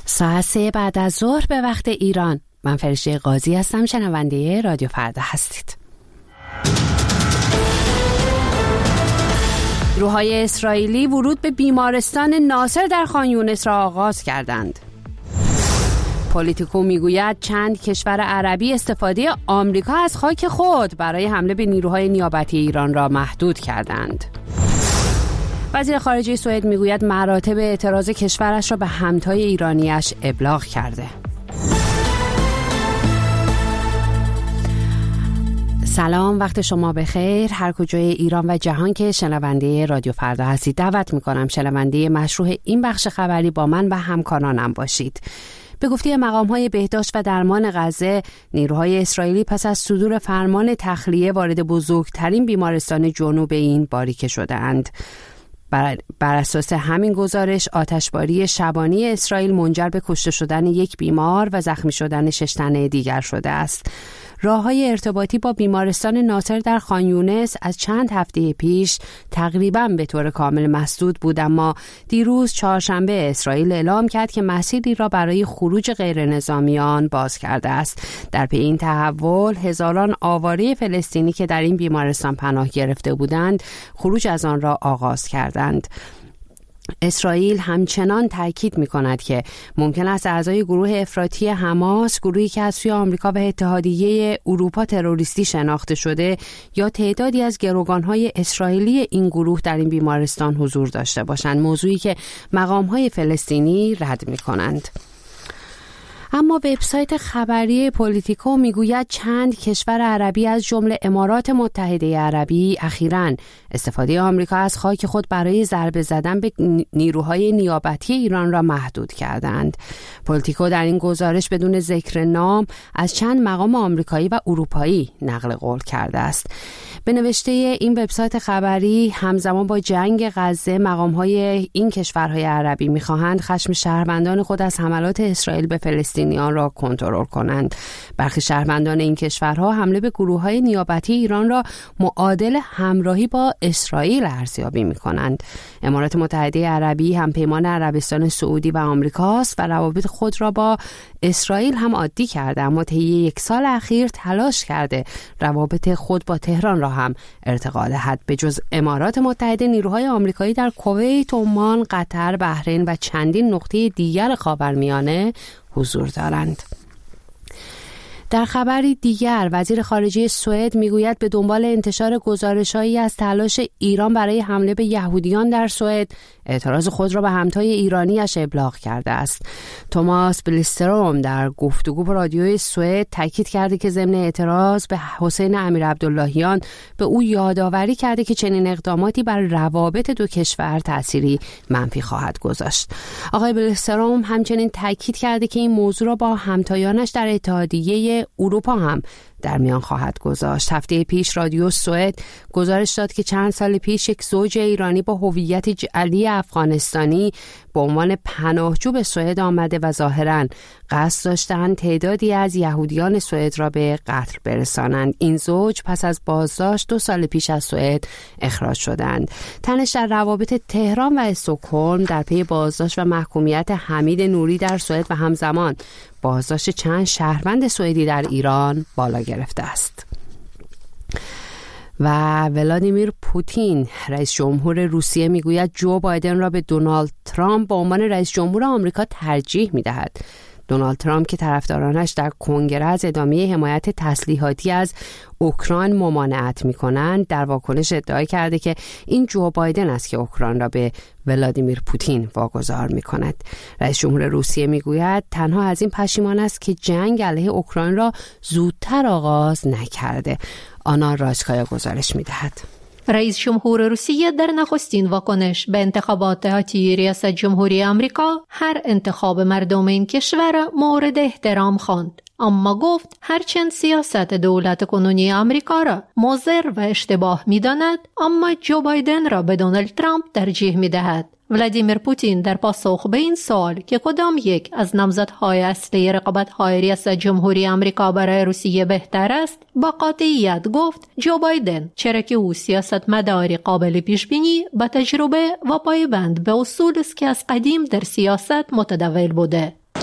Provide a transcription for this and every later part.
ساعت 3 بعد از ظهر به وقت ایران. من فرشته قاضی هستم، شنونده رادیو فردا هستید. نیروهای اسرائیلی ورود به بیمارستان ناصر در خان یونس را آغاز کردند. پولیتیکو میگوید چند کشور عربی استفاده آمریکا از خاک خود برای حمله به نیروهای نیابتی ایران را محدود کردند. وزیر خارجه سوئد میگوید مراتب اعتراض کشورش را به همتای ایرانیش ابلاغ کرده. سلام، وقت شما بخیر. هر کجای ایران و جهان که شنونده رادیو فردا هستید، دعوت میکنم شنونده مشروع این بخش خبری با من و همکارانم باشید. به گفته مقام‌های بهداشت و درمان غزه، نیروهای اسرائیلی پس از صدور فرمان تخلیه وارد بزرگترین بیمارستان جنوب این باریکه شده‌اند. بر اساس همین گزارش، آتشباری شبانی اسرائیل منجر به کشته شدن یک بیمار و زخمی شدن 6 تن دیگر شده است. راه‌های ارتباطی با بیمارستان ناصر در خان یونس از چند هفته پیش تقریباً به طور کامل مسدود بود، اما دیروز چهارشنبه اسرائیل اعلام کرد که مسیری را برای خروج غیرنظامیان باز کرده است. در پی این تحول، هزاران آواره فلسطینی که در این بیمارستان پناه گرفته بودند، خروج از آن را آغاز کردند. اسرائیل همچنان تاکید می‌کند که ممکن است اعضای گروه افراطی حماس، گروهی که از سوی آمریکا و اتحادیه اروپا تروریستی شناخته شده، یا تعدادی از گروگان‌های اسرائیلی این گروه در این بیمارستان حضور داشته باشند، موضوعی که مقام‌های فلسطینی رد می‌کنند. اما وبسایت خبری پولیتیکو میگوید چند کشور عربی از جمله امارات متحده عربی اخیراً استفاده آمریکا از خاک خود برای ضربه زدن به نیروهای نیابتی ایران را محدود کردند. پولیتیکو در این گزارش بدون ذکر نام از چند مقام آمریکایی و اروپایی نقل قول کرده است. به نوشته این وبسایت خبری، همزمان با جنگ غزه، مقام‌های این کشورهای عربی می‌خواهند خشم شهروندان خود از حملات اسرائیل به فلسطینیان را کنترل کنند. برخی شهروندان این کشورها حمله به گروه‌های نیابتی ایران را معادل همراهی با اسرائیل ارزیابی می‌کنند. امارات متحده عربی همپیمان عربستان سعودی و آمریکاست و روابط خود را با اسرائیل هم عادی کرده، اما طی 1 سال اخیر تلاش کرده روابط خود با تهران را هم ارتقا دهد. به جز امارات متحده، نیروهای آمریکایی در کویت، عمان، قطر، بحرین و چندین نقطه دیگر خاورمیانه حضور دارند. در خبری دیگر، وزیر خارجه سوئد میگوید به دنبال انتشار گزارش‌هایی از تلاش ایران برای حمله به یهودیان در سوئد، اعتراض خود را به همتای ایرانیش ابلاغ کرده است. توماس بلیستروم در گفتگو با رادیوی سوئد تاکید کرده که ضمن اعتراض به حسین امیرعبداللهیان به او یادآوری کرده که چنین اقداماتی بر روابط دو کشور تأثیری منفی خواهد گذاشت. آقای بلیستروم همچنین تاکید کرده که این موضوع را با همتایانش در اتحادیه اروپا هم در میان خواهد گذاشت. هفته پیش رادیو سوئد گزارش داد که چند سال پیش یک زوج ایرانی با هویت جعلی افغانستانی به عنوان پناهجو به سوئد آمده و ظاهراً قصد داشتند تعدادی از یهودیان سوئد را به قتل برسانند. این زوج پس از بازداشت 2 سال پیش از سوئد اخراج شدند. تنش در روابط تهران و استکهلم در پی بازداشت و محکومیت حمید نوری در سوئد و همزمان بازداشت چند شهروند سوئدی در ایران بالا گرفته است. و ولادیمیر پوتین، رئیس جمهور روسیه، میگوید جو بایدن را به دونالد ترامپ به عنوان رئیس جمهور آمریکا ترجیح میدهد. دونالد ترامپ که طرفدارانش در کنگره از ادامه حمایت تسلیحاتی از اوکراین ممانعت می‌کنند، در واکنش ادعا کرده که این جو بایدن است که اوکراین را به ولادیمیر پوتین واگذار می‌کند. رئیس جمهور روسیه میگوید تنها از این پشیمان است که جنگ علیه اوکراین را زودتر آغاز نکرده. آنا راسکایا گزارش می‌دهد. رئیس جمهور روسیه در نخستین واکنش به انتخابات آتی ریاست جمهوری آمریکا هر انتخاب مردم این کشور مورد احترام خواند، اما گفت هرچند سیاست دولت کنونی آمریکا را مضر و اشتباه می‌داند، اما جو بایدن را به دونالد ترامپ ترجیح می‌دهد. ولادیمیر پوتین در پاسخ به این سوال که کدام یک از نامزدهای اصلی رقابت‌های ریاست جمهوری آمریکا برای روسیه بهتر است، با قاطعیت گفت جو بایدن، چرا که او سیاستمداری قابل پیشبینی، با تجربه و پایبند به اصول است که از قدیم در سیاست متداول بوده.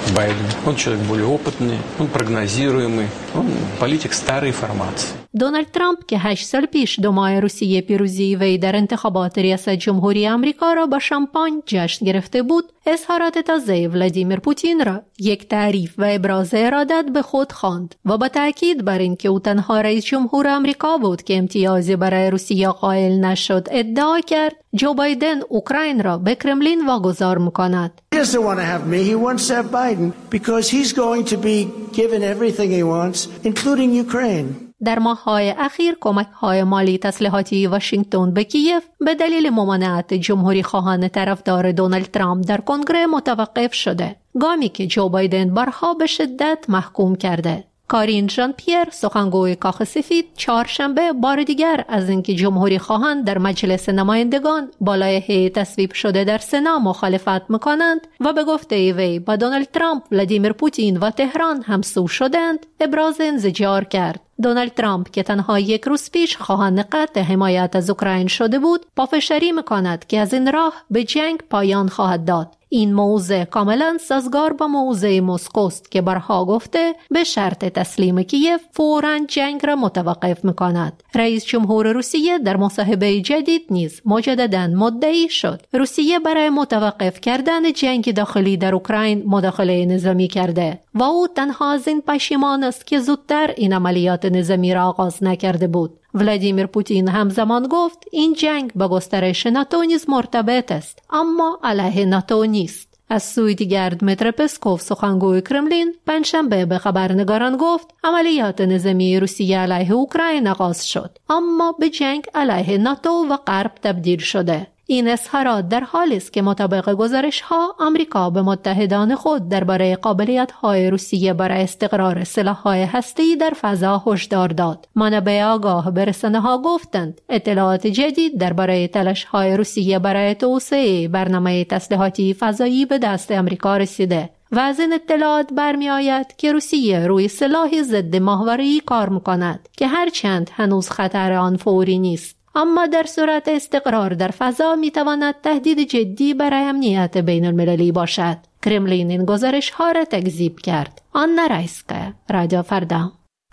Байден. Он человек более опытный, он прогнозируемый, он политик старой формации. دونالد ترامپ که 8 سال پیش 2 ماه روسیه پیروزی وی در انتخابات ریاست جمهوری آمریکا را با شامپاین جشن گرفته بود، اظهارات تازه ولادیمیر پوتین را یک تعریف و ابراز ارادت به خود خواند و با تاکید بر اینکه او تنها رئیس جمهور آمریکا بود که امتیازی برای روسیه قائل نشد ادعا کرد جو بایدن اوکراین را به کرملین واگذار می‌کند. He doesn't want to have me, he wants to have Biden because he's going to be given everything he wants, including Ukraine. در ماه‌های اخیر کمک‌های مالی تسلیحاتی واشنگتن به کیف به دلیل ممانعت جمهوری خواهان طرفدار دونالد ترامپ در کنگره متوقف شده، گامی که جو بایدن بارها به شدت محکوم کرده. کارین ژان پیر سخنگوی کاخ سفید چهارشنبه بار دیگر از اینکه جمهوری خواهان در مجلس نمایندگان با لایحه تصویب شده در سنا مخالفت می‌کنند و به گفته وی با دونالد ترامپ، ولادیمیر پوتین و تهران همسو شدند، ابراز انزجار کرد. دونالد ترامپ که تنها 1 روز پیش خواهان قطع حمایت از اوکراین شده بود، پافشاری می‌کند که از این راه به جنگ پایان خواهد داد. این موضع کاملا سازگار با موضع مسکوست که بارها گفته به شرط تسلیم کیف فوراً جنگ را متوقف می‌کند. رئیس جمهور روسیه در مصاحبه جدید نیز مجدداً مدعی شد روسیه برای متوقف کردن جنگ داخلی در اوکراین مداخله نظامی کرده و او تنها از این پشیمان است که زودتر این عملیات نظامی را آغاز نکرده بود. ولادیمیر پوتین همزمان گفت این جنگ با گسترش ناتو نیز مرتبط است، اما علیه ناتو نیست. از سوی دیگر دمیتر پسکوف سخنگوی کرملین پنجشنبه به خبرنگاران گفت عملیات نظامی روسیه علیه اوکراین آغاز شد، اما به جنگ علیه ناتو و غرب تبدیل شده. این اظهارات در حالی است که مطابق گزارش‌ها آمریکا به متحدان خود درباره قابلیت‌های روسیه برای استقرار سلاح‌های هسته‌ای در فضا هشدار داد. منابع آگاه به رسانه‌ها گفتند اطلاعات جدید درباره تلاش‌های روسیه برای توسعه برنامه تسلیحاتی فضایی به دست آمریکا رسیده و از این اطلاعات برمی آید که روسیه روی سلاح ضد ماهواره‌ای کار می‌کند که هرچند هنوز خطر آن فوری نیست، اما در صورت استقرار در فضا میتواند تهدید جدی برای امنیت بین المللی باشد. کرملین این گزارش ها را تکذیب کرد. آنا رایسکا، رادیو فردا.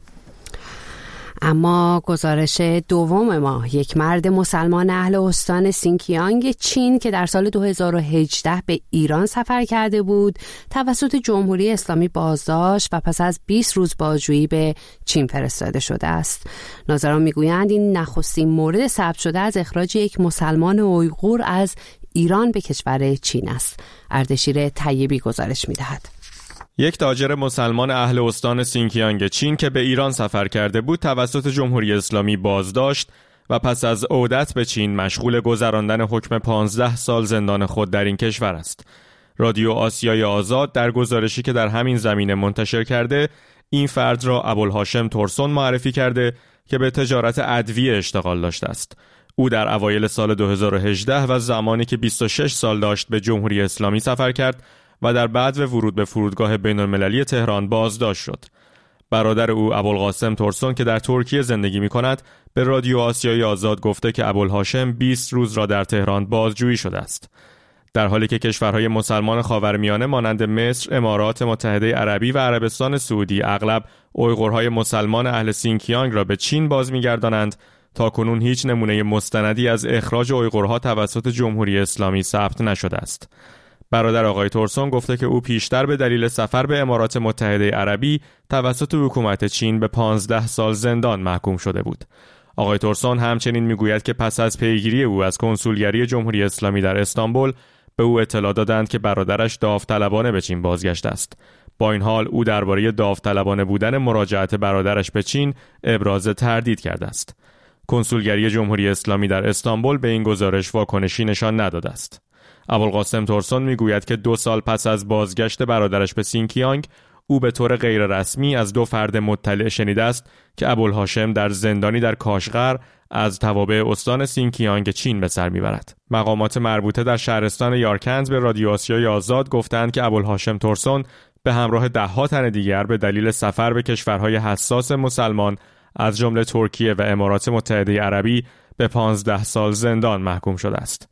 اما گزارش دوم ما، یک مرد مسلمان اهل استان سینکیانگ چین که در سال 2018 به ایران سفر کرده بود توسط جمهوری اسلامی بازداشت و پس از 20 روز بازجویی به چین فرستاده شده است. ناظران میگویند این نخستین مورد ثبت شده از اخراج یک مسلمان اویغور از ایران به کشور چین است. اردشیر طیبی گزارش میدهد. یک تاجر مسلمان اهل استان سینکیانگ چین که به ایران سفر کرده بود توسط جمهوری اسلامی بازداشت و پس از عودت به چین مشغول گذراندن حکم 15 سال زندان خود در این کشور است. رادیو آسیای آزاد در گزارشی که در همین زمینه منتشر کرده این فرد را ابوالهاشم تورسون معرفی کرده که به تجارت ادویه اشتغال داشته است. او در اوایل سال 2018 و زمانی که 26 سال داشت به جمهوری اسلامی سفر کرد و در بعد ورود به فرودگاه بین‌المللی تهران بازداشت شد. برادر او ابوالقاسم تورسون که در ترکیه زندگی می‌کند به رادیو آسیای آزاد گفته که ابوالهاشم 20 روز را در تهران بازجویی شده است. در حالی که کشورهای مسلمان خاورمیانه مانند مصر، امارات متحده عربی و عربستان سعودی اغلب اویغورهای مسلمان اهل سینکیانگ را به چین باز می‌گردانند، تاکنون هیچ نمونه مستندی از اخراج اویغورها توسط جمهوری اسلامی ثبت نشده است. برادر آقای تورسون گفته که او پیشتر به دلیل سفر به امارات متحده عربی توسط حکومت چین به 15 سال زندان محکوم شده بود. آقای تورسون همچنین میگوید که پس از پیگیری او از کنسولگری جمهوری اسلامی در استانبول به او اطلاع دادند که برادرش داوطلبانه به چین بازگشته است. با این حال او درباره داوطلبانه بودن مراجعت برادرش به چین ابراز تردید کرده است. کنسولگری جمهوری اسلامی در استانبول به این گزارش واکنشی نشان نداده است. ابوالقاسم تورسون میگوید که 2 سال پس از بازگشت برادرش به سینکیانگ او به طور غیر رسمی از 2 فرد مطلع شنیده است که ابوالهاشم در زندانی در کاشغر از توابع استان سینکیانگ چین به سر میبرد. مقامات مربوطه در شهرستان یارکند به رادیو آسیای آزاد گفتند که ابوالهاشم تورسون به همراه 10 تن دیگر به دلیل سفر به کشورهای حساس مسلمان از جمله ترکیه و امارات متحده عربی به 15 سال زندان محکوم شده است.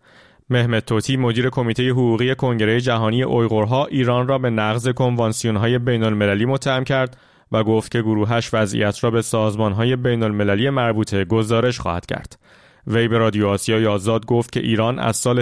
مهمت توتی مدیر کمیته حقوقی کنگره جهانی اویغورها ایران را به نقض کنوانسیون‌های بین‌المللی متهم کرد و گفت که گروهش وضعیت را به سازمان‌های بین‌المللی مربوطه گزارش خواهد کرد. وی به رادیو آسیای آزاد گفت که ایران از سال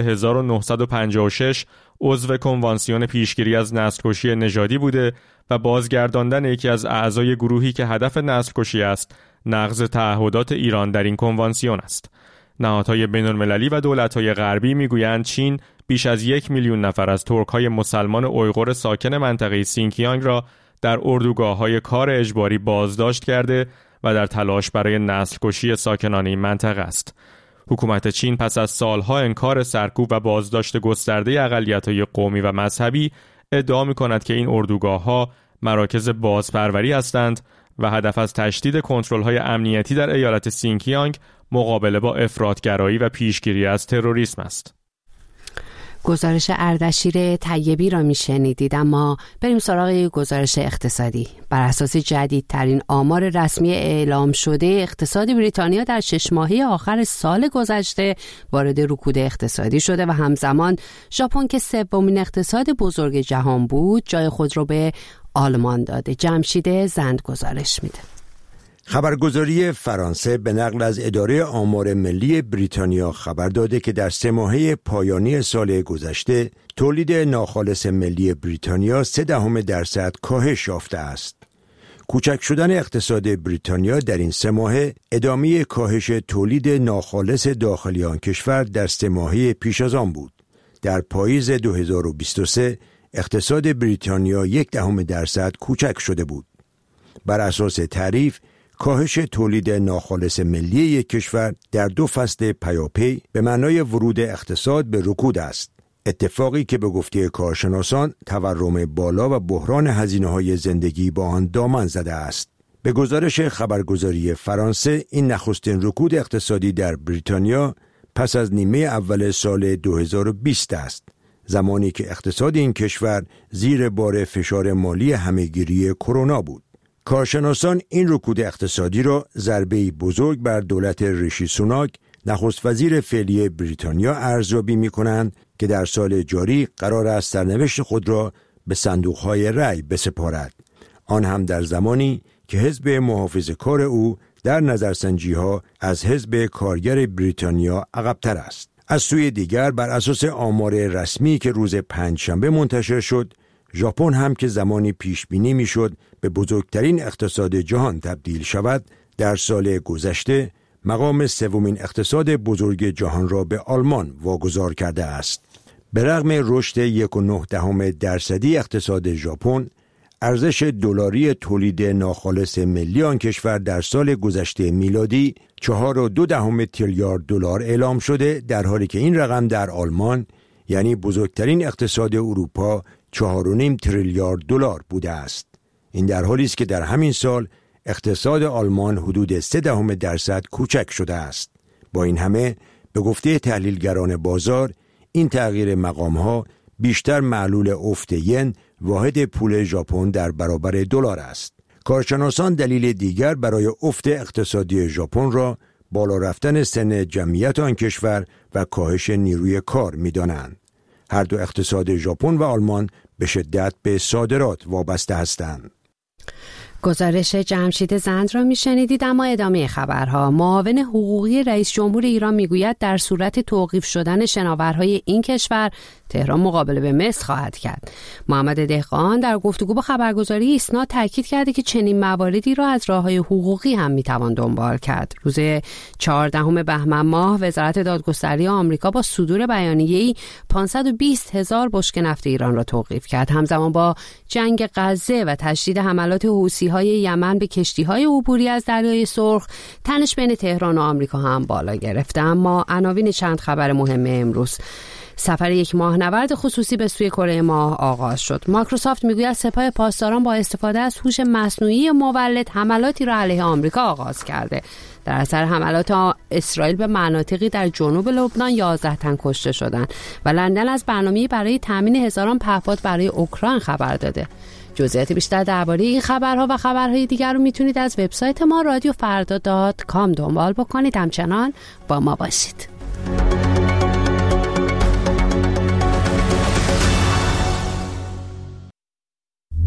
1956 عضو کنوانسیون پیشگیری از نسل‌کشی نژادی بوده و بازگرداندن یکی از اعضای گروهی که هدف نسل‌کشی است، نقض تعهدات ایران در این کنوانسیون است. نهادهای بین‌المللی و دولت‌های غربی می‌گویند چین بیش از 1 میلیون نفر از ترک‌های مسلمان اویغور ساکن منطقه سینکیانگ را در اردوگاه‌های کار اجباری بازداشت کرده و در تلاش برای نسل‌کشی ساکنان این منطقه است. حکومت چین پس از سالها انکار سرکوب و بازداشت گسترده اقلیت‌های قومی و مذهبی ادعا می‌کند که این اردوگاه‌ها مراکز بازپروری هستند و هدف از تشدید کنترل‌های امنیتی در ایالت سینکیانگ مقابله با افراطگرایی و پیشگیری از تروریسم است. گزارش اردشیر طیبی را میشنیدید، اما بریم سراغ گزارش اقتصادی. بر اساس جدیدترین آمار رسمی اعلام شده، اقتصاد بریتانیا در 6 ماهه آخر سال گذشته وارد رکود اقتصادی شده و همزمان ژاپن که سومین اقتصاد بزرگ جهان بود، جای خود را به آلمان داده. جمشید زند گزارش میده. خبرگزاری فرانسه به نقل از اداره آمار ملی بریتانیا خبر داده که در 3 ماهه پایانی سال گذشته تولید ناخالص ملی بریتانیا 0.3% کاهش یافته است. کوچک شدن اقتصاد بریتانیا در این 3 ماهه ادامه کاهش تولید ناخالص داخلی آن کشور در 3 ماهه پیش از آن بود. در پاییز 2023 اقتصاد بریتانیا 0.1% کوچک شده بود. بر اساس تعریف کاهش تولید ناخالص ملی یک کشور در 2 فصل پیاپی به معنای ورود اقتصاد به رکود است. اتفاقی که به گفته کارشناسان تورم بالا و بحران هزینه‌های زندگی با آن دامن زده است. به گزارش خبرگزاری فرانسه، این نخستین رکود اقتصادی در بریتانیا پس از نیمه اول سال 2020 است، زمانی که اقتصاد این کشور زیر بار فشار مالی همه‌گیری کرونا بود. کارشناسان این رکود اقتصادی را ضربه‌ای بزرگ بر دولت ریشی سوناک، نخست وزیر فعلی بریتانیا ارزیابی می‌کنند که در سال جاری قرار است سرنوشت خود را به صندوق‌های رأی بسپارد، آن هم در زمانی که حزب محافظه‌کار او در نظرسنجی‌ها از حزب کارگر بریتانیا عقب‌تر است. از سوی دیگر بر اساس آمار رسمی که روز پنجشنبه منتشر شد، ژاپن هم که زمانی پیش بینی میشد به بزرگترین اقتصاد جهان تبدیل شود، در سال گذشته مقام 3مین اقتصاد بزرگ جهان را به آلمان واگذار کرده است. به رغم رشد 1.9% اقتصاد ژاپن، ارزش دلاری تولید ناخالص ملی آن کشور در سال گذشته میلادی 4.2 تریلیارد دلار اعلام شده، در حالی که این رقم در آلمان، یعنی بزرگترین اقتصاد اروپا، 4.5 تریلیارد دلار بوده است. این در حالی است که در همین سال اقتصاد آلمان حدود 0.3% کوچک شده است. با این همه به گفته تحلیلگران بازار، این تغییر مقام‌ها بیشتر معلول افت ین، واحد پول ژاپن، در برابر دلار است. کارشناسان دلیل دیگر برای افت اقتصادی ژاپن را بالا رفتن سن جمعیت آن کشور و کاهش نیروی کار می‌دانند. هر دو اقتصاد ژاپن و آلمان به شدت به صادرات وابسته هستند. گزارش جمشید زند را میشنیدید. اما ادامه خبرها. معاون حقوقی رئیس جمهور ایران میگوید در صورت توقیف شدن شناورهای این کشور، تهران مقابله به مصر خواهد کرد. محمد دهقان در گفتگو با خبرگزاری ایسنا تاکید کرده که چنین مواردی را از راه‌های حقوقی هم میتوان دنبال کرد. روز 14 بهمن ماه وزارت دادگستری آمریکا با صدور بیانیه‌ای 520,000 بشکه نفت ایران را توقیف کرد. همزمان با جنگ غزه و تشدید حملات حوثی‌های یمن به کشتی‌های عبوری از دریای سرخ، تنش بین تهران و آمریکا هم بالا گرفته. اما عناوین چند خبر مهم امروز: سفر 1 ماهنورد خصوصی به سوی کره ماه آغاز شد. مایکروسافت میگوید سپاه پاسداران با استفاده از هوش مصنوعی مولد حملاتی را علیه آمریکا آغاز کرده. در اثر حملات اسرائیل به مناطقی در جنوب لبنان 11 تن کشته شدند و لندن از برنامه‌ای برای تامین هزاران پهپاد برای اوکراین خبر داده. جزئیات بیشتر درباره این خبرها و خبرهای دیگر رو میتونید از وبسایت ما رادیوفردا.com دنبال بکنید. همچنان با ما باشید.